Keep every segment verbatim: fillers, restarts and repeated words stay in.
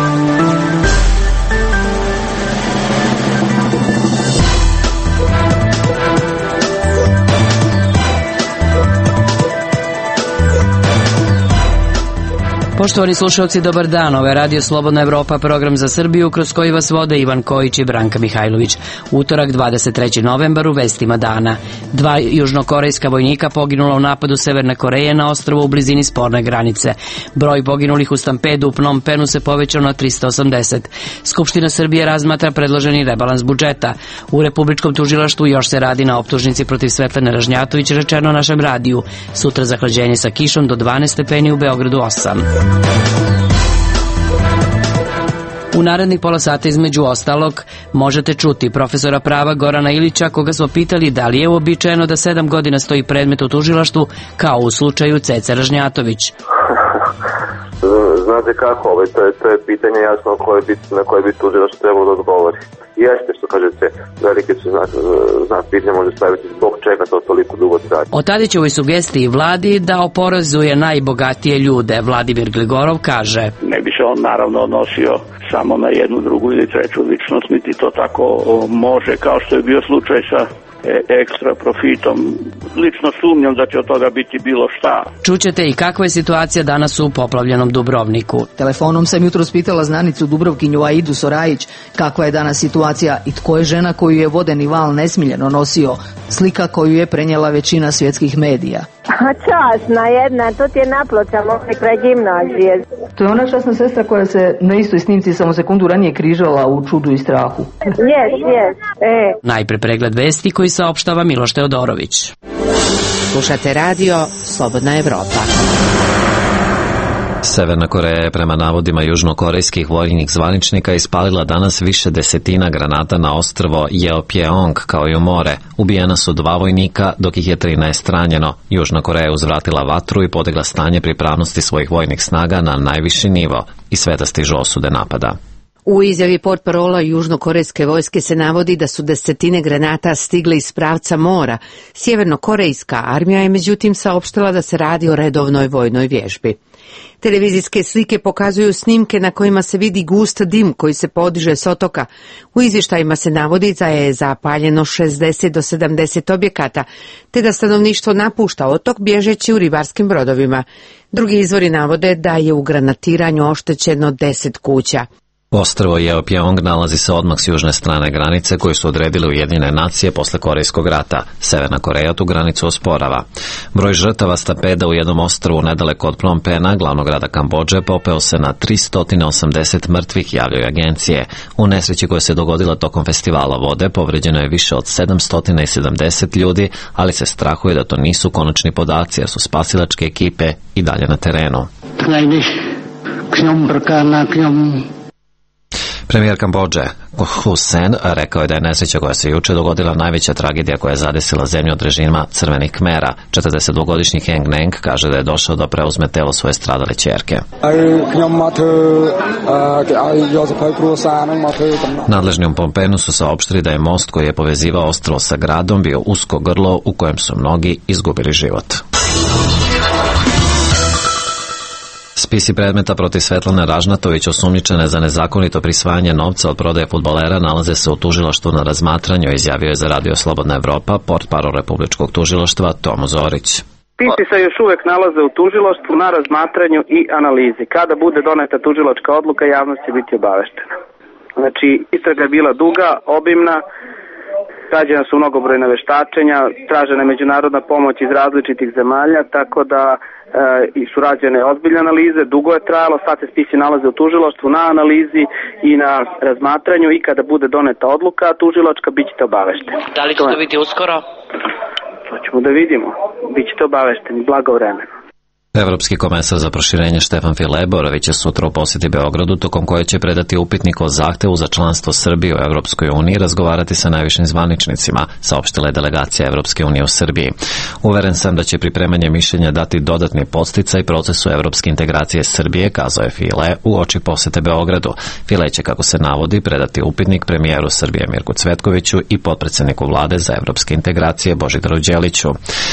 Poštovani slušalci, dobar dan. Ovo je Radio Slobodna Evropa, program za Srbiju, kroz koji vas vode Ivan Kojić i Branka Mihajlović. Utorak, dvadeset treći novembar, u vestima dana. Dva južnokorejska vojnika poginula u napadu Severne Koreje na ostrvu u blizini sporne granice. Broj poginulih u stampedu u Phnom Penhu se povećao na trista osamdeset. Skupština Srbije razmatra predloženi rebalans budžeta. U Republičkom tužilaštvu još se radi na optužnici protiv Svetlane Ražnjatović, rečeno našem radiju. Sutra zahlađenje sa kišom do dvanaest stepeni, u Beogradu osam. U narednih pola sata, između ostalog, možete čuti profesora prava Gorana Ilića, koga smo pitali da li je uobičajeno da sedam godina stoji predmet u tužilaštvu, kao u slučaju Cece Ražnjatović. Znate kako, ovaj, to, je, to je pitanje jasno koje bi, na koje bi tužilaštvo trebalo da odgovori. Jeste, što kažete, velike su znak, znak pitanja može staviti zbog čega to toliko dugo traje. O Tadićevoj sugestiji vladi da oporezuje najbogatije ljude, Vladimir Gligorov kaže: ne bi se on naravno odnosio samo na jednu, drugu ili treću ličnost, niti to tako može, kao što je bio slučaj sa ekstra profitom. Lično sumnjam da će od toga biti bilo šta. Čućete i kakva je situacija danas u poplavljenom Dubrovniku. Telefonom sam jutros pitala znanicu Dubrovkinju Aidu Sorajić kakva je danas situacija i tko je žena koju je vodeni val nesmiljeno nosio, slika koju je prenijela većina svjetskih medija. A časna jedna, to ti je na Pločama kraj gimnazije. To je ona časna sestra koja se na istoj snimci samo sekundu ranije križala u čudu i strahu. Jes, jes. E. Najpre pregled vesti koji saopštava Miloš Teodorović. Slušate radio Slobodna Evropa. Severna Koreja je prema navodima južnokorejskih vojnih zvaničnika ispalila danas više desetina granata na ostrvo Jeopjeong kao i u more. Ubijena su dva vojnika, dok ih je trinaest ranjeno. Južna Koreja je uzvratila vatru i podigla stanje pripravnosti svojih vojnih snaga na najviši nivo i sve da stižu osude napada. U izjavi portparola južnokorejske vojske se navodi da su desetine granata stigle iz pravca mora. Sjevernokorejska armija je međutim saopštila da se radi o redovnoj vojnoj vježbi. Televizijske slike pokazuju snimke na kojima se vidi gust dim koji se podiže s otoka. U izvještajima se navodi da je zapaljeno šezdeset do sedamdeset objekata, te da stanovništvo napušta otok bježeći u ribarskim brodovima. Drugi izvori navode da je u granatiranju oštećeno deset kuća. Ostrvo Jeopjeong nalazi se odmah s južne strane granice koju su odredile Ujedinjene nacije posle Korejskog rata. Severna Koreja tu granicu osporava. Broj žrtava stampeda u jednom ostrvu nedaleko od Phnom Penha, glavnog grada Kambodže, popeo se na tristo osamdeset mrtvih, javljaju agencije. U nesreći koja se dogodila tokom festivala vode povređeno je više od sedamsto sedamdeset ljudi, ali se strahuje da to nisu konačni podaci, jer su spasilačke ekipe i dalje na terenu. Premijer Kambodže Hun Sen rekao je da je nesreća koja se juče dogodila najveća tragedija koja je zadesila zemlju od režima Crvenih Khmera. četrdesetdvogodišnji Heng Neng kaže da je došao da preuzme telo svoje stradale ćerke. Nadležni u Phnom Penhu su saopštili da je most koji je povezivao ostrvo sa gradom bio usko grlo u kojem su mnogi izgubili život. Spisi predmeta protiv Svetlane Ražnjatović, osumnjičene za nezakonito prisvajanje novca od prodaje fudbalera, nalaze se u tužilaštvu na razmatranju, izjavio je za Radio Slobodna Evropa portparol Republičkog tužilaštva Tomo Zorić. Spisi se još uvek nalaze u tužilaštvu na razmatranju i analizi. Kada bude doneta tužilačka odluka, javnost će biti obaveštena. Znači, istraga je bila duga, obimna, rađena su mnogobrojna veštačenja, tražena je međunarodna pomoć iz različitih zemalja, tako da i su rađene ozbiljne analize, dugo je trajalo, sad se spisi nalaze u tužilaštvu na analizi i na razmatranju i kada bude doneta odluka tužilačka, bit ćete obavešteni. Da li će to biti uskoro? To ćemo da vidimo, bit ćete obavešteni, blagovremeno. Evropski komesar za proširenje Štefan File boravit će sutra u posjeti Beogradu, tokom koje će predati upitnik o zahtevu za članstvo Srbije u Evropskoj uniji i razgovarati sa najvišim zvaničnicima, saopštila je delegacija Evropske unije u Srbiji. Uveren sam da će pripremanje mišljenja dati dodatni podsticaj procesu evropske integracije Srbije, kazao je File u oči posjete Beogradu. File će, kako se navodi, predati upitnik premijeru Srbije Mirku Cvetkoviću i potpredsjedniku vlade za evropske integracije Božidaru Đeliću.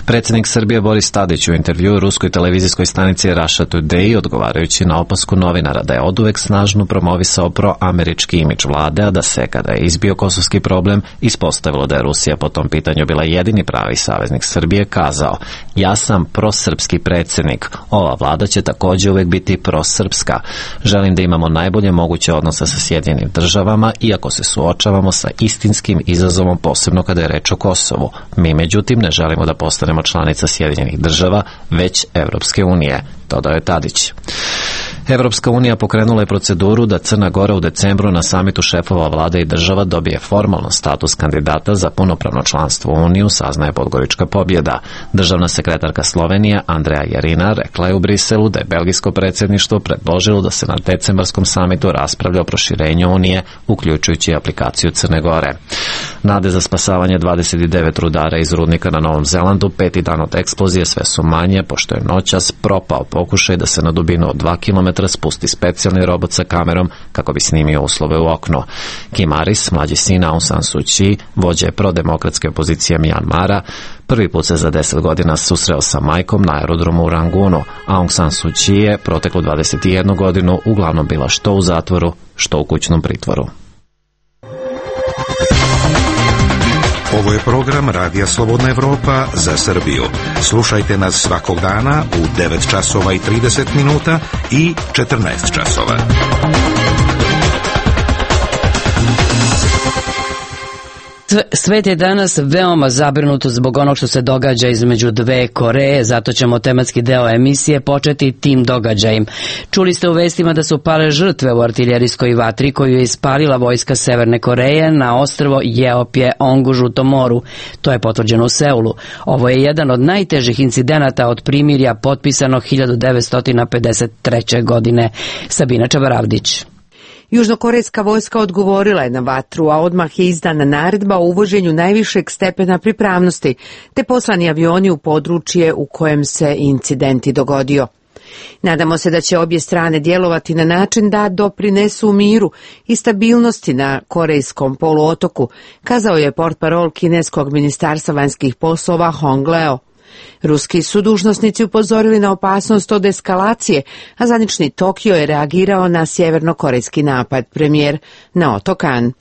Predsjednik Srbije Boris Tadić u intervjuu ruskoj televizijskoj stanici Russia Today, odgovarajući na opasku novinara da je oduvek snažno promovisao proamerički imidž vlade, a da se, kada je izbio kosovski problem, ispostavilo da je Rusija po tom pitanju bila jedini pravi saveznik Srbije, kazao: ja sam prosrpski predsjednik, ova vlada će također uvek biti prosrpska. Želim da imamo najbolje moguće odnose sa Sjedinjenim državama, iako se suočavamo sa istinskim izazovom, posebno kada je reč o Kosovu. Mi, međutim, ne želimo da postanemo članica Sjedinjenih država, već Evropske unije, dodao je Tadić. Evropska unija pokrenula je proceduru da Crna Gora u decembru na samitu šefova vlada i država dobije formalno status kandidata za punopravno članstvo u Uniju, saznaje Podgorička pobjeda. Državna sekretarka Slovenije Andreja Jerina rekla je u Briselu da je belgijsko predsjedništvo predložilo da se na decembarskom samitu raspravlja o proširenju Unije, uključujući aplikaciju Crne Gore. Nade za spasavanje dvadeset devet rudara iz rudnika na Novom Zelandu peti dan od eksplozije sve su manje, pošto je noćas propao pokušaj da se na dubinu od dva kilometra spusti specijalni robot sa kamerom kako bi snimio uslove u oknu. Kim Aris, mlađi sin Aung San Suu Kyi, vođe prodemokratske opozicije Mjanmara, prvi put se za deset godina susreo sa majkom na aerodromu u Rangunu. Aung San Suu Kyi je proteklu dvadeset jednu godinu uglavnom bila što u zatvoru, što u kućnom pritvoru. Ovo je program Radija Slobodna Evropa za Srbiju. Slušajte nas svakog dana u devet časova i trideset minuta i četrnaest časova. Svet je danas veoma zabrinut zbog onog što se događa između dve Koreje, zato ćemo tematski deo emisije početi tim događajem. Čuli ste u vestima da su pale žrtve u artiljerijskoj vatri koju je ispalila vojska Severne Koreje na ostrvo Jeopjeong u Žutom moru. To je potvrđeno u Seulu. Ovo je jedan od najtežih incidenata od primirja potpisanog hiljadu devetsto pedeset treće. godine. Sabina Čabaravdić. Južnokorejska vojska odgovorila je na vatru, a odmah je izdana naredba o uvoženju najvišeg stepena pripravnosti, te poslani avioni u područje u kojem se incident i dogodio. Nadamo se da će obje strane djelovati na način da doprinesu miru i stabilnosti na korejskom poluotoku, kazao je portparol kineskog ministarstva vanjskih poslova Hong Leo. Ruski su dužnosnici upozorili na opasnost od eskalacije, a zvanični Tokio je reagirao na sjevernokorejski napad. Premijer Naoto Kan: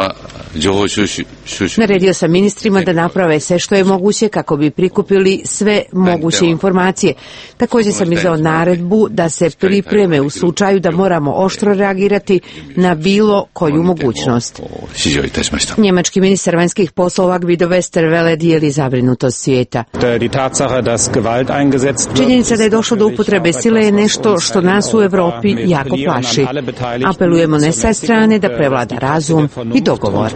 naredio sam ministrima da naprave sve što je moguće kako bi prikupili sve moguće informacije. Također sam izdao naredbu da se pripreme u slučaju da moramo oštro reagirati na bilo koju mogućnost. Njemački ministar vanjskih poslova Guido Westerwelle dijeli zabrinutost svijeta. Činjenica da je došlo do upotrebe sile je nešto što nas u Europi jako plaši. Apelujemo na sve strane da prevlada razum i dogovor.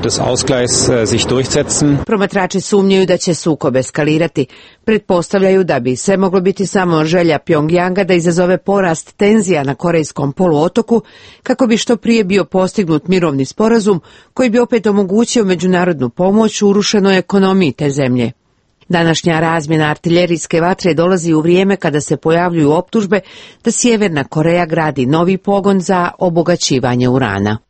Promatrači sumnjaju da će sukob eskalirati. Pretpostavljaju da bi sve moglo biti samo želja Pjongjanga da izazove porast tenzija na korejskom poluotoku kako bi što prije bio postignut mirovni sporazum koji bi opet omogućio međunarodnu pomoć u urušenoj ekonomiji te zemlje. Današnja razmjena artiljerijske vatre dolazi u vrijeme kada se pojavljuju optužbe da Sjeverna Koreja gradi novi pogon za obogaćivanje urana.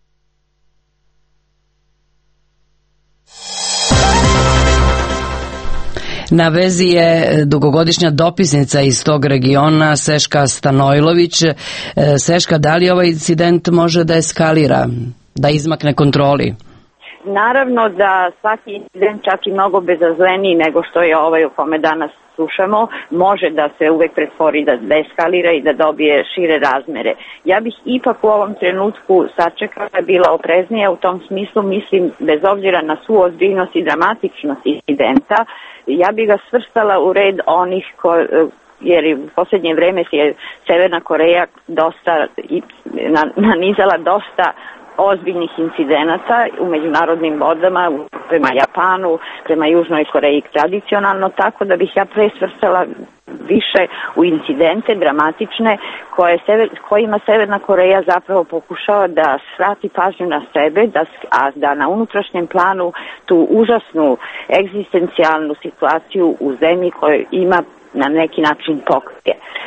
Na vezi je dugogodišnja dopisnica iz tog regiona Seška Stanojlović. Seška, da li ovaj incident može da eskalira, da izmakne kontroli? Naravno da svaki incident, čak i mnogo bezazleniji nego što je ovaj o kome danas slušamo, može da se uvek pretvori, da eskalira i da dobije šire razmere. Ja bih ipak u ovom trenutku sačekala, bila opreznija u tom smislu, mislim, bez obzira na svu ozbiljnost i dramatičnost incidenta, ja bih ga svrstala u red onih koji, jer u posljednje vreme je Severna Koreja dosta nanizala dosta ozbiljnih incidenata u međunarodnim vodama prema Japanu, prema Južnoj Koreji tradicionalno, tako da bih ja presvrstala više u incidente dramatične koje sever, kojima Severna Koreja zapravo pokušava da svrati pažnju na sebe, da, a da na unutrašnjem planu tu užasnu egzistencijalnu situaciju u zemlji koju ima na neki način pokrije.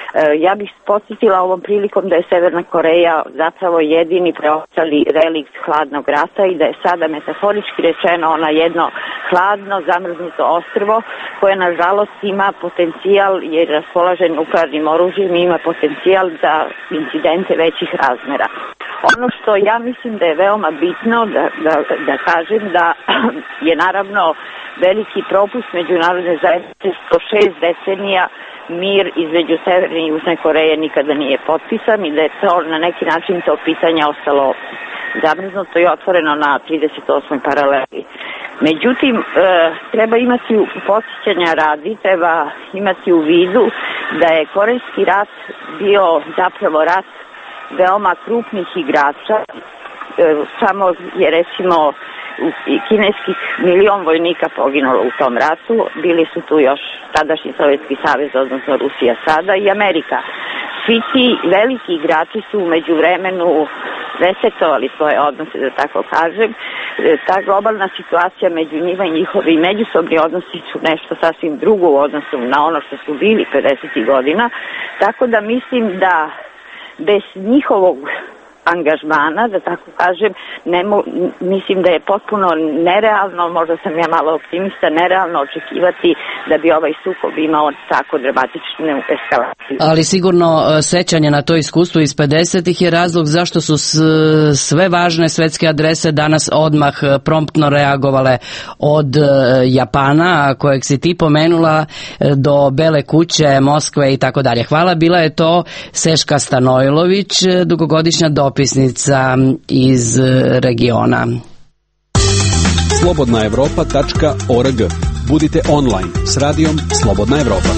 Ja bih podsjetila ovom prilikom da je Severna Koreja zapravo jedini preostali relikt hladnog rata i da je sada metaforički rečeno ona jedno hladno zamrznuto ostrvo koje nažalost ima potencijal, jer raspolaže nuklearnim oružjem i ima potencijal za incidente većih razmera. Ono što ja mislim da je veoma bitno da, da, da kažem da je naravno veliki propust međunarodne zajednice sto šest decenija mir između Severne i Južne Koreje nikada nije potpisan i da je to na neki način to pitanje ostalo zamrznuto i otvoreno na trideset osmoj paraleli. Međutim, e, treba imati u podsjećanja radi, treba imati u vidu da je Korejski rat bio zapravo rat veoma krupnih igrača. E, samo je recimo kineskih milion vojnika poginulo u tom ratu, bili su tu još tadašnji Sovjetski savez, odnosno Rusija sada i Amerika. Svi ti veliki igrači su umeđu vremenu resetovali svoje odnose, da tako kažem. Ta globalna situacija među njima i njihovi međusobni odnosi su nešto sasvim drugo u odnosu na ono što su bili pedesetih godina, tako da mislim da bez njihovog angažmana, da tako kažem, ne mo, mislim da je potpuno nerealno, možda sam ja malo optimista, nerealno očekivati da bi ovaj sukob imao tako dramatičnu eskalaciju. Ali sigurno sećanje na to iskustvo iz pedesetih je razlog zašto su sve važne svetske adrese danas odmah promptno reagovale od Japana, kojeg si ti pomenula, do Bele kuće, Moskve i tako dalje. Hvala, bila je to Seška Stanojlović, dugogodišnja dopisnica iz regiona. slobodna evropa tačka org. Budite online s radijom Slobodna Evropa.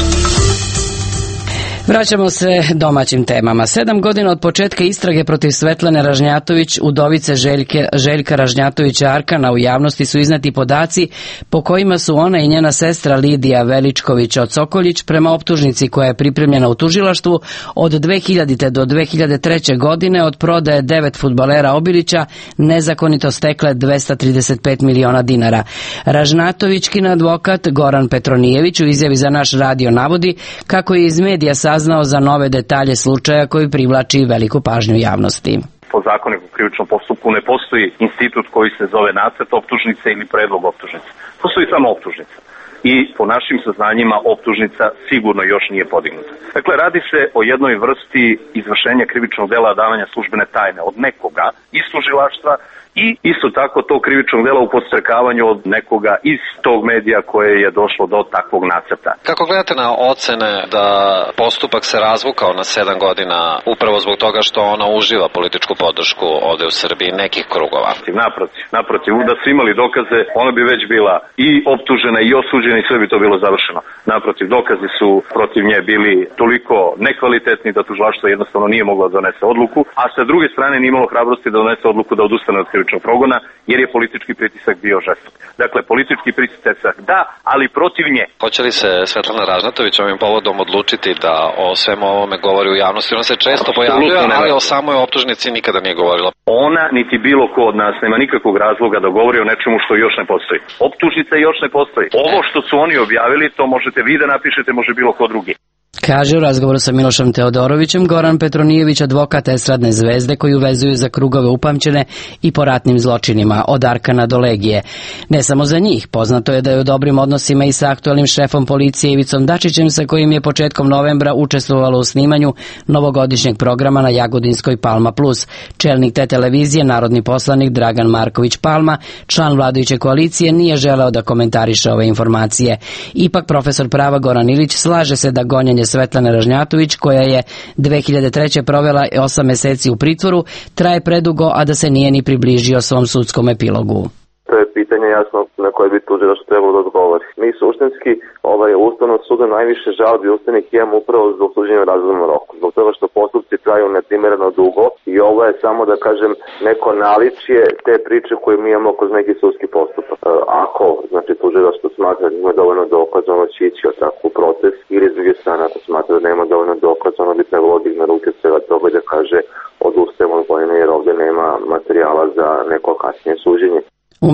Vraćamo se domaćim temama. Sedam godina od početka istrage protiv Svetlane Ražnjatović, udovice Željke, Željka Ražnjatovića Arkana, u javnosti su izneti podaci po kojima su ona i njena sestra Lidija Veličković Ocokoljić prema optužnici koja je pripremljena u tužilaštvu od dve hiljadite do dve hiljade treće. godine od prodaje devet fudbalera Obilića nezakonito stekle dvesta trideset pet miliona dinara. Ražnjatovićkin advokat Goran Petronijević u izjavi za naš radio navodi kako je iz medija saznao za nove detalje slučaja koji privlači veliku pažnju javnosti. Po zakoniku o krivičnom postupku ne postoji institut koji se zove nacrt optužnice ili predlog optužnice. Postoji samo optužnica. I po našim saznanjima optužnica sigurno još nije podignuta. Dakle, radi se o jednoj vrsti izvršenja krivičnog dela davanja službene tajne od nekoga iz tužilaštva i isto tako to krivičnog dela u podstrekavanju od nekoga iz tog medija koje je došlo do takvog nacrta. Kako gledate na ocene da postupak se razvukao na sedam godina upravo zbog toga što ona uživa političku podršku ovde u Srbiji nekih krugova? Naprotiv, naprotiv, da su imali dokaze, ona bi već bila i optužena i osuđena i sve bi to bilo završeno. Naprotiv, dokazi su protiv nje bili toliko nekvalitetni da tužilaštvo jednostavno nije moglo da donese odluku, a sa druge strane nije imalo hrabrosti da donese odluku da odustane od krivičnog progona, jer je politički pritisak bio žestok. Dakle, politički pritisak da, ali protiv nje. Hoće li se Svetlana Ražnjatović ovim povodom odlučiti da o svemu ovome govori u javnosti? Ona se često pojavljuje, ali o samoj optužnici nikada nije govorila. Ona niti bilo ko od nas nema nikakvog razloga da govori o nečemu što još ne postoji. Optužnica još ne postoji. Ovo što su oni objavili, to možete vi da napišete, može bilo ko drugi. Kaže u razgovoru sa Milošem Teodorovićem Goran Petronijević, advokat estradne zvezde koju vezuju za krugove upamćene i po ratnim zločinima, od Arkana do Legije. Ne samo za njih, poznato je da je u dobrim odnosima i sa aktualnim šefom policije Ivicom Dačićem, sa kojim je početkom novembra učestvovalo u snimanju novogodišnjeg programa na Jagodinskoj Palma Plus. Čelnik te televizije, narodni poslanik Dragan Marković Palma, član vladajuće koalicije, nije želeo da komentariše ove informacije. Ipak profesor prava Goran Ilić slaže se da gonjenje Svetlane Ražnjatović, koja je dve hiljade treće. provela osam meseci u pritvoru, traje predugo, a da se nije ni približio svom sudskom epilogu. To je pitanje jasno na koje bi tužilaštvo trebalo da odgovori. Mi suštinski ovaj Ustavnog suda najviše žalbi ustavnih imamo upravo zbog suđenja u razumnom roku. Zbog toga što postupci traju neprimereno dugo i ovo je samo, da kažem, neko naličje te priče koje mi imamo kroz neki sudski postupak. Ako, znači, tužilaštvo smatra da ima dovoljno dokaza, ono će ići od takvu proces, ili s druge strane, ako smatra da nema dovoljno dokaza, ono bi trebalo digne ruke svega toga da kaže odustajemo od vojne jer ovde nema materijala za neko kasnije suđenje. U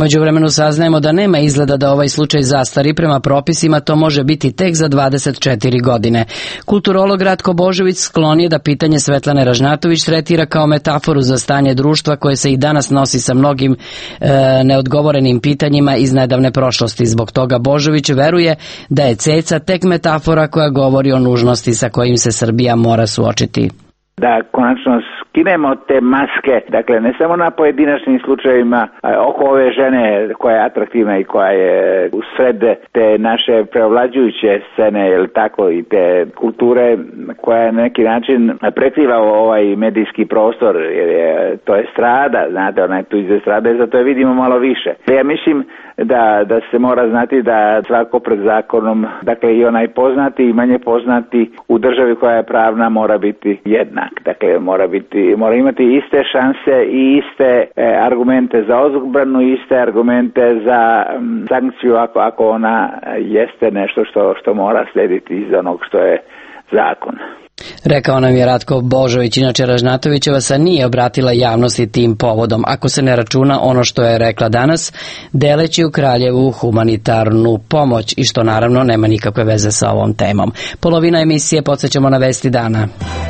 Umeđu vremenu saznajemo da nema izgleda da ovaj slučaj zastari, prema propisima to može biti tek za dvadeset četiri godine. Kulturolog Ratko Božović sklon je da pitanje Svetlane Ražnjatović tretira kao metaforu za stanje društva koje se i danas nosi sa mnogim e, neodgovorenim pitanjima iz nedavne prošlosti. Zbog toga Božović veruje da je ceca tek metafora koja govori o nužnosti sa kojim se Srbija mora suočiti. Da konačno skinemo te maske, dakle ne samo na pojedinačnim slučajevima oko ove žene koja je atraktivna i koja je u sred te naše preovlađujuće scene, ili tako, i te kulture koja je na neki način prekriva ovaj medijski prostor, jer je, to je strada, znate, ona je tu iz estrade, zato je vidimo malo više. Ja mislim da, da se mora znati da svako pred zakonom, dakle i onaj poznati i manje poznati u državi koja je pravna mora biti jednak. Dakle, mora biti, mora imati iste šanse i iste e, argumente za odbranu, iste argumente za m, sankciju ako, ako ona jeste nešto što, što mora slijediti iz onog što je zakon. Rekao nam je Ratko Božović. Inače, Ražnjatovićeva se nije obratila javnosti tim povodom, ako se ne računa ono što je rekla danas, deleći u Kraljevu humanitarnu pomoć, i što naravno nema nikakve veze sa ovom temom. Polovina emisije, podsjećamo na vesti dana.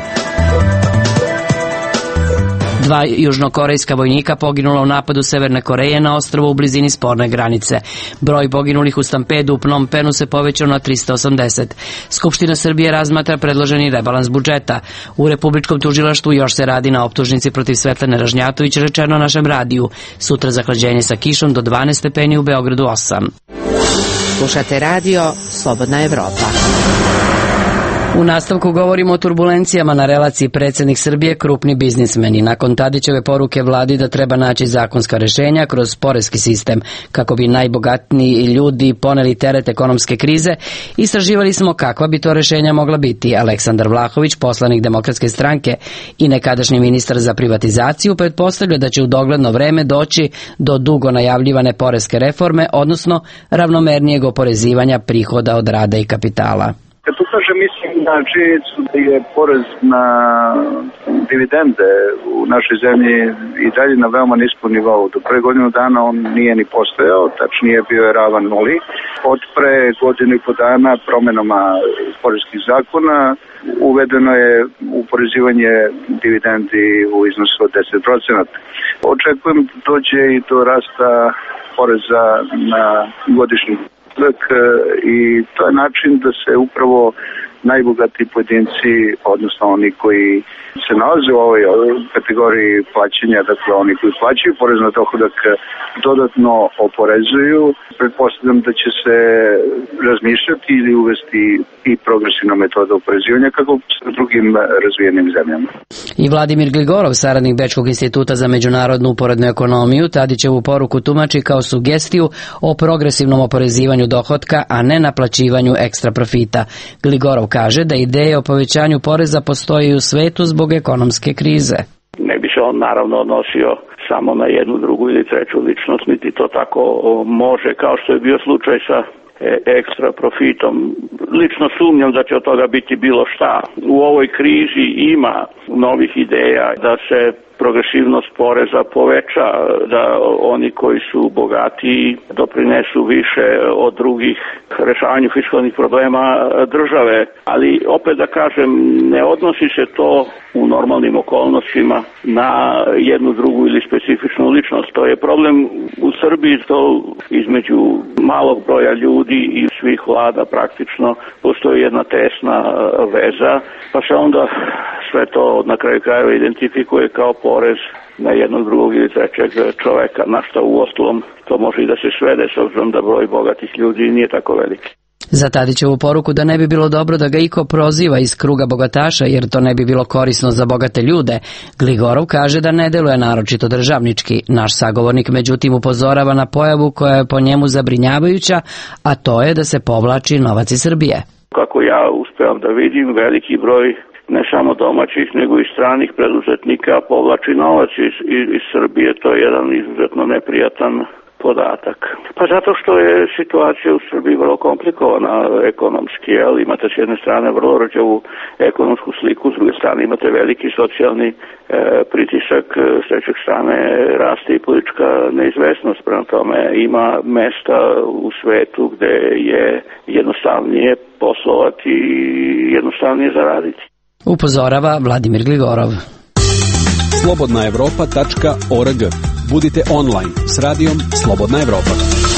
Dva južnokorejska vojnika poginula u napadu Severne Koreje na ostrvu u blizini sporne granice. Broj poginulih u stampedu u Phnom Penhu se povećao na trista osamdeset. Skupština Srbije razmatra predloženi rebalans budžeta. U Republičkom tužilaštvu još se radi na optužnici protiv Svetlane Ražnjatović, rečeno našem radiju. Sutra zahlađenje sa kišom do dvanaest stepeni, u Beogradu osam. Slušate radio Slobodna Evropa. U nastavku govorimo o turbulencijama na relaciji predsjednik Srbije krupni biznismeni. Nakon Tadićeve poruke vladi da treba naći zakonska rješenja kroz poreski sistem kako bi najbogatniji ljudi poneli teret ekonomske krize, istraživali smo kakva bi to rješenja mogla biti. Aleksandar Vlahović, poslanik Demokratske stranke i nekadašnji ministar za privatizaciju, pretpostavlja da će u dogledno vreme doći do dugo najavljivane poreske reforme, odnosno ravnomernijeg oporezivanja prihoda od rada i kapitala. Kad tu kaže, mislim na činjenicu da je porez na dividende u našoj zemlji i dalje na veoma niskom nivou. Do pre godinu dana on nije ni postojao, tačnije bio je ravan nuli. Od pre godinu i po dana promenama poreskih zakona uvedeno je uporezivanje dividendi u iznosu od deset procenata. Očekujem da dođe i do rasta poreza na godišnji i to je način da se upravo najbogatiji pojedinci, odnosno oni koji se nalaze u ovoj kategoriji plaćanja, dakle oni koji plaćaju porez na dohodak, dodatno oporezuju. Pretpostavljam da će se razmišljati ili uvesti i progresivna metoda oporezivanja kako u drugim razvijenim zemljama. I Vladimir Gligorov, saradnik Bečkog instituta za međunarodnu uporednu ekonomiju, Tadićevu poruku tumači kao sugestiju o progresivnom oporezivanju dohotka, a ne naplaćivanju ekstra profita. Gligorov kaže da ideje o povećanju poreza postoji u svetu zbog ekonomske krize. Ne bi se on naravno odnosio samo na jednu, drugu ili treću ličnost, niti to tako može, kao što je bio slučaj sa ekstra profitom. Lično sumnjam da će od toga biti bilo šta. U ovoj krizi ima novih ideja da se progresivnost poreza poveća, da oni koji su bogatiji doprinesu više od drugih rešavanju fiskalnih problema države. Ali opet da kažem, ne odnosi se to u normalnim okolnostima na jednu, drugu ili specifičnu ličnost. To je problem u Srbiji, to između malog broja ljudi i svih vlada praktično postoji jedna tesna veza, pa se onda sve to na kraju krajeva identifikuje kao porez na jednog, drugog ili trećeg čoveka, na što uostalom to može i da se svede s obzirom da broj bogatih ljudi nije tako veliki. Za Tadićevu poruku da ne bi bilo dobro da ga iko proziva iz kruga bogataša, jer to ne bi bilo korisno za bogate ljude, Gligorov kaže da ne deluje naročito državnički. Naš sagovornik međutim upozorava na pojavu koja je po njemu zabrinjavajuća, a to je da se povlači novac iz Srbije. Kako ja uspevam da vidim, veliki broj ne samo domaćih, nego i stranih preduzetnika povlači novac iz, iz, iz Srbije. To je jedan izuzetno neprijatan podatak. Pa zato što je situacija u Srbiji vrlo komplikovana ekonomski, jel? Imate s jedne strane vrlo rđavu ekonomsku sliku, s druge strane imate veliki socijalni e, pritisak, s treće strane raste i politička neizvesnost, prema tome ima mesta u svetu gde je jednostavnije poslovati i jednostavnije zaraditi. Upozorava Vladimir Gligorov. slobodna evropa tačka org. Budite online s radijom Slobodna Evropa.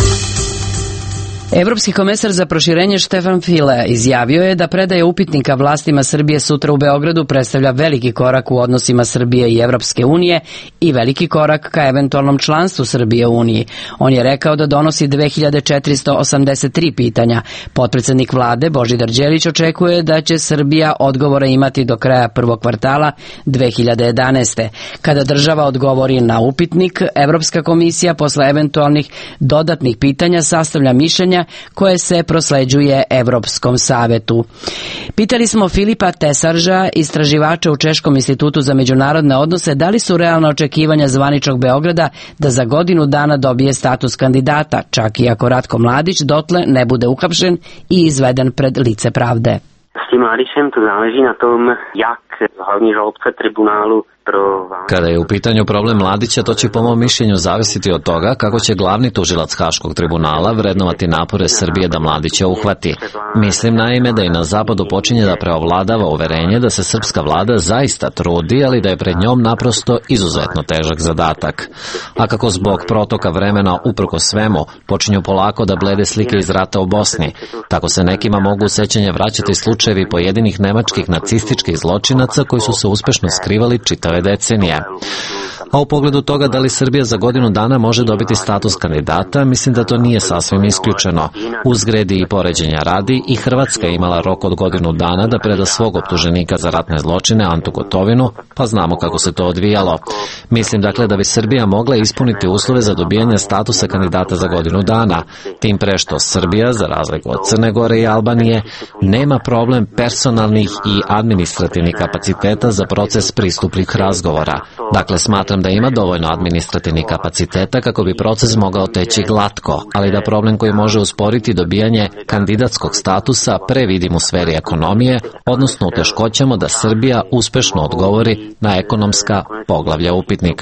Evropski komesar za proširenje Štefan File izjavio je da predaja upitnika vlastima Srbije sutra u Beogradu predstavlja veliki korak u odnosima Srbije i Evropske unije i veliki korak ka eventualnom članstvu Srbije u Uniji. On je rekao da donosi dve hiljade četiristo osamdeset tri pitanja. Potpredsednik vlade Božidar Đelić očekuje da će Srbija odgovore imati do kraja prvog kvartala dve hiljade jedanaeste. Kada država odgovori na upitnik, Evropska komisija posle eventualnih dodatnih pitanja sastavlja mišljenja koje se prosleđuje Evropskom savetu. Pitali smo Filipa Tesarža, istraživača u Češkom institutu za međunarodne odnose, da li su realna očekivanja zvaničnog Beograda da za godinu dana dobije status kandidata, čak i ako Ratko Mladić dotle ne bude uhapšen i izveden pred lice pravde. S tím Mladičem to záleží na tom, jak hlavní žalobce tribunálu. Kada je u pitanju problem Mladića, to će po mom mišljenju zavisiti od toga kako će glavni tužilac Haškog tribunala vrednovati napore Srbije da Mladića uhvati. Mislim naime da i na zapadu počinje da preovladava uverenje da se srpska vlada zaista trudi, ali da je pred njom naprosto izuzetno težak zadatak. A kako zbog protoka vremena uprko svemu počinju polako da blede slike iz rata u Bosni, tako se nekima mogu u sećanje vraćati slučajevi pojedinih nemačkih nacističkih zločinaca koji su se uspešno skrivali čitave decenije. A u pogledu toga da li Srbija za godinu dana može dobiti status kandidata, mislim da to nije sasvim isključeno. Uzgredi i poređenja radi, i Hrvatska je imala rok od godinu dana da preda svog optuženika za ratne zločine Antu Gotovinu, pa znamo kako se to odvijalo. Mislim dakle da bi Srbija mogla ispuniti uslove za dobijanje statusa kandidata za godinu dana, tim pre što Srbija, za razliku od Crne Gore i Albanije, nema problem personalnih i administrativnih kapaciteta za proces pristupnih razgovora. Dakle, smatram da ima dovoljno administrativnih kapaciteta kako bi proces mogao teći glatko, ali da problem koji može usporiti dobijanje kandidatskog statusa pre vidim u sferi ekonomije, odnosno u teškoćama da Srbija uspešno odgovori na ekonomska poglavlja upitnika.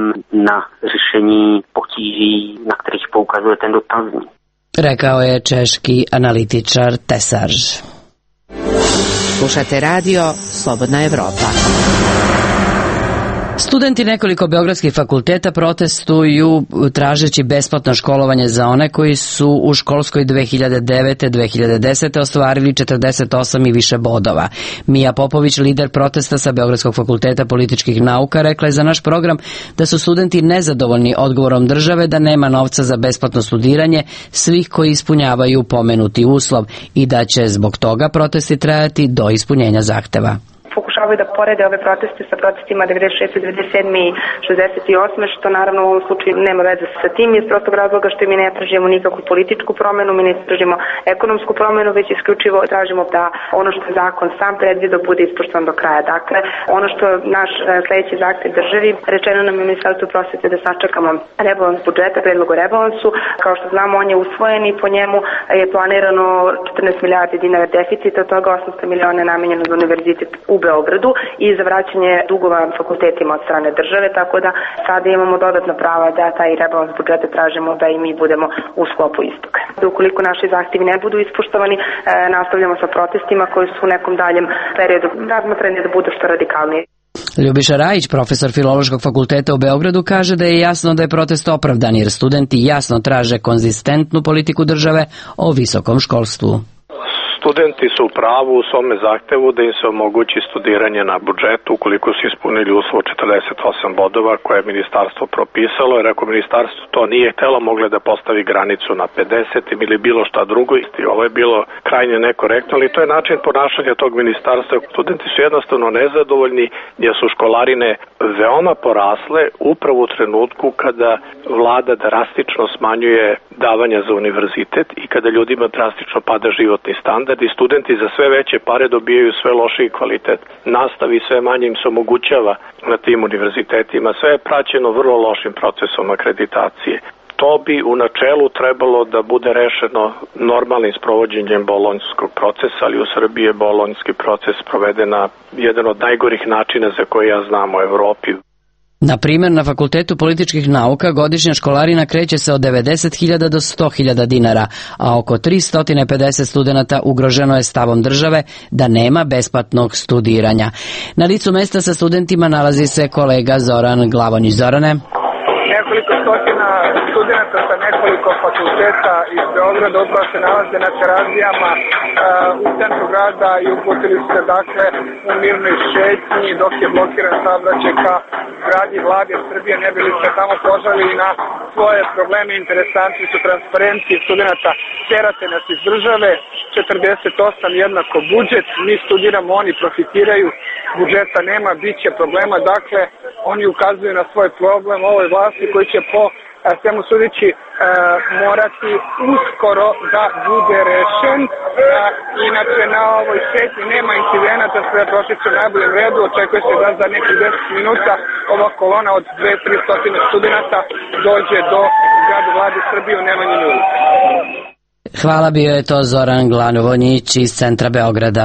Na rješenji potíží, na kterých poukazuje ten dotazník. Rekao je češki analitičar Tesarž. Slušate radio Slobodna Evropa. Studenti nekoliko beogradskih fakulteta protestuju tražeći besplatno školovanje za one koji su u školskoj dve hiljade devete dve hiljade desete ostvarili četrdeset osam i više bodova. Mija Popović, lider protesta sa Beogradskog fakulteta političkih nauka, rekla je za naš program da su studenti nezadovoljni odgovorom države da nema novca za besplatno studiranje svih koji ispunjavaju pomenuti uslov i da će zbog toga protesti trajati do ispunjenja zahteva. Pokušavaju da porede ove proteste sa protestima devedeset šeste, devedeset sedme i šezdeset osme što naravno u ovom slučaju nema veze sa tim iz prostog razloga što mi ne tražimo nikakvu političku promenu, mi ne tražimo ekonomsku promenu, već isključivo tražimo da ono što zakon sam predvidio bude ispoštovan do kraja. Dakle, ono što naš sledeći zahtev državi, rečeno nam je Ministarstvo prosvete da sačekamo rebalans budžeta, predlog o rebalansu. Kao što znamo, on je usvojen i po njemu je planirano četrnaest milijardi dinara deficita, od toga osamsto miliona je namenjeno za univerzitet u Beogradu i za vraćanje dugova fakultetima od strane države, tako da sada imamo dodatna prava da taj rebalans budžeta tražimo da i mi budemo u sklopu istog. Ukoliko naši zahtevi ne budu ispoštovani, e, nastavljamo sa protestima koji su u nekom daljem periodu razmatrani da budu što radikalnije. Ljubiša Rajić, profesor Filološkog fakulteta u Beogradu, kaže da je jasno da je protest opravdan jer studenti jasno traže konzistentnu politiku države o visokom školstvu. Studenti su u pravu u svome zahtevu da im se omogući studiranje na budžetu ukoliko su ispunili uslov četrdeset osam bodova koje je ministarstvo propisalo, jer ako ministarstvo to nije htelo, mogle da postavi granicu na pedeset ili bilo šta drugo. Ovo je bilo krajnje nekorektno, ali to je način ponašanja tog ministarstva. Studenti su jednostavno nezadovoljni jer su školarine veoma porasle upravo u trenutku kada vlada drastično smanjuje davanja za univerzitet i kada ljudima drastično pada životni standard i studenti za sve veće pare dobijaju sve lošiji kvalitet nastavi, sve manje im se omogućava na tim univerzitetima. Sve je praćeno vrlo lošim procesom akreditacije. To bi u načelu trebalo da bude rešeno normalnim sprovođenjem bolonjskog procesa, ali u Srbiji je bolonjski proces proveden na jedan od najgorih načina za koje ja znam u Evropi. Na primjer, na Fakultetu političkih nauka godišnja školarina kreće se od devedeset hiljada do sto hiljada dinara, a oko tristo pedeset studenata ugroženo je stavom države da nema besplatnog studiranja. Na licu mesta sa studentima nalazi se kolega Zoran Glavonić. Zorane? Nekoliko stotina studenata sa nekoliko fakulteta iz Beograda upravo se nalaze na terazijama uh, u centru grada i uputili su se dakle u mirnoj šetnji dok je blokiran saobraćaj ka zgradi Vlade Srbije, ne bili se tamo požalili na svoje probleme. Interesantni su transparenti studenata terate nas iz države, četrdeset osam jednako budžet, mi studiramo, oni profitiraju, budžeta nema, bit će problema, dakle oni ukazuju na svoj problem ovoj vlasti koji će po svemu sudeći e, morati uskoro da bude rešen. E, inače na ovoj šetnji nema incidenata, sve prošlice u najboljem redu, očekuje se da za nekih deset minuta ova kolona od dve do tri stotine studenta dođe do zgrade Vlade Srbije u Nemanjinoj ulici. Hvala, bio je to Zoran Glavonić iz centra Beograda.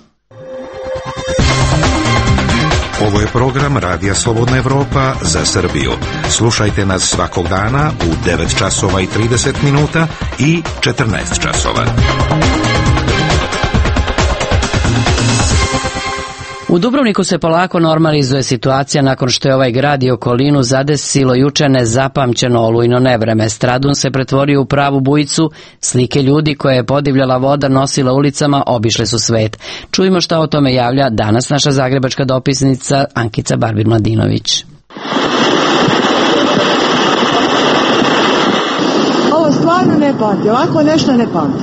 Ovo je program Radija Slobodna Evropa za Srbiju. Slušajte nas svakog dana u devet časova i trideset minuta i četrnaest časova. U Dubrovniku se polako normalizuje situacija nakon što je ovaj grad i okolinu zadesilo juče nezapamćeno olujno nevreme. Stradun se pretvorio u pravu bujicu, slike ljudi koje je podivljala voda nosila ulicama obišle su svet. Čujmo šta o tome javlja danas naša zagrebačka dopisnica Ankica Barbir-Mladinović. Ovo stvarno ne pamti, ovako nešto ne pamti.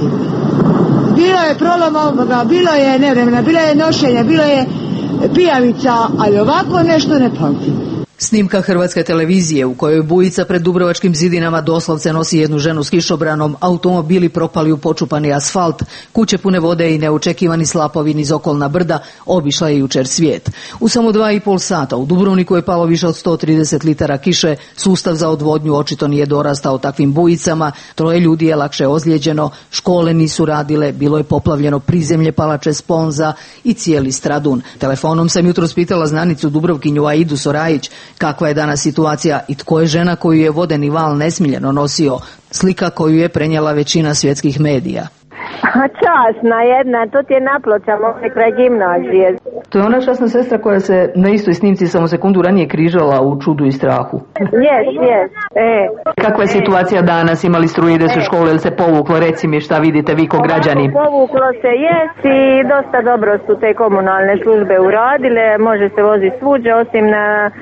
Bilo je proloma, bilo je nevremena, bilo je nošenja, bilo je pijavica, ali ovako nešto ne pamti. Snimka Hrvatske televizije u kojoj bujica pred dubrovačkim zidinama doslovce nosi jednu ženu s kišobranom, automobili propali u počupani asfalt, kuće pune vode i neočekivani slapovi niz okolna brda obišla je jučer svijet. U samo dva i pol sata u Dubrovniku je palo više od sto trideset litara kiše, sustav za odvodnju očito nije dorastao takvim bujicama, troje ljudi je lakše ozlijeđeno, škole nisu radile, bilo je poplavljeno prizemlje palače Sponza i cijeli Stradun. Telefonom sam jutros pitala znanicu Dubrovkinju Aidu Sorajić kakva je danas situacija i tko je žena koju je vodeni val nesmiljeno nosio, slika koju je prenijela većina svjetskih medija. A časna jedna, to ti je na Pločama kraj gimnazije. To je ona časna sestra koja se na istoj snimci samo sekundu ranije križala u čudu i strahu. Jes, jes. E. Kakva je situacija danas? Imali struje da su škole ili se povuklo? Reci mi šta vidite vi ko građani. Povuklo se, jes, i dosta dobro su te komunalne službe uradile. Može se voziti svuđe, osim na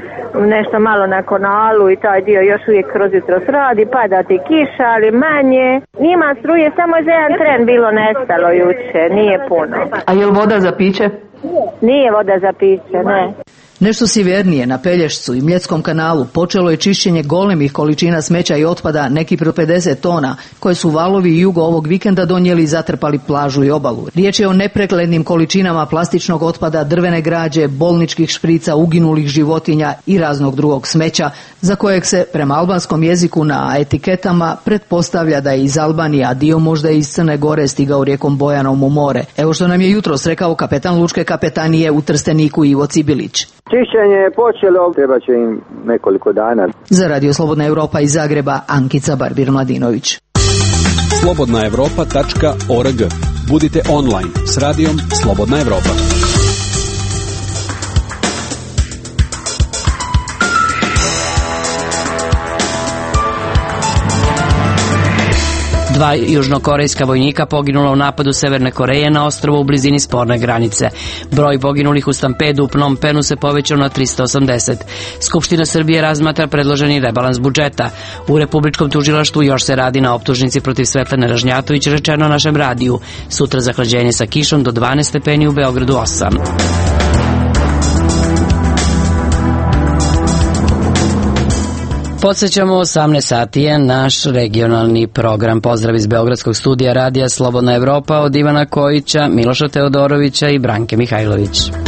nešto malo na kanalu i taj dio još uvijek kroz jutro radi, pada ti kiša, ali manje. Nima struje, samo za jedan tren bilo nestalo juče, nije puno. A je li voda za piće? Nije voda za piće, ne. Nešto sjevernije, na Pelješcu i Mljetskom kanalu, počelo je čišćenje golemih količina smeća i otpada, neki pro pedeset tona, koje su valovi i jugo ovog vikenda donijeli i zatrpali plažu i obalu. Riječ je o nepreglednim količinama plastičnog otpada, drvene građe, bolničkih šprica, uginulih životinja i raznog drugog smeća, za kojeg se, prema albanskom jeziku na etiketama, pretpostavlja da je iz Albanije, a dio možda i iz Crne Gore stigao rijekom Bojanom u more. Evo što nam je jutros rekao kapetan lučke kapetanije u Trsteniku Ivo Cibilić. Čišćenje je počelo, treba će im nekoliko dana. Za Radio Slobodna Evropa iz Zagreba, Ankica Barbir-Mladinović. slobodna evropa tačka org. Budite online s radijom Slobodna Evropa. Dva južnokorejska vojnika poginula u napadu Severne Koreje na ostrvu u blizini sporne granice. Broj poginulih u stampedu u Phnom Penhu se povećao na tristo osamdeset. Skupština Srbije razmatra predloženi rebalans budžeta. U Republičkom tužilaštvu još se radi na optužnici protiv Svetlane Ražnjatović, rečeno našem radiju. Sutra zahlađenje sa kišom do dvanaest stepeni, u Beogradu osam. Podsećamo, osamnaest sati je naš regionalni program. Pozdrav iz Beogradskog studija Radija Slobodna Evropa od Ivana Kojića, Miloša Teodorovića i Branke Mihajlović.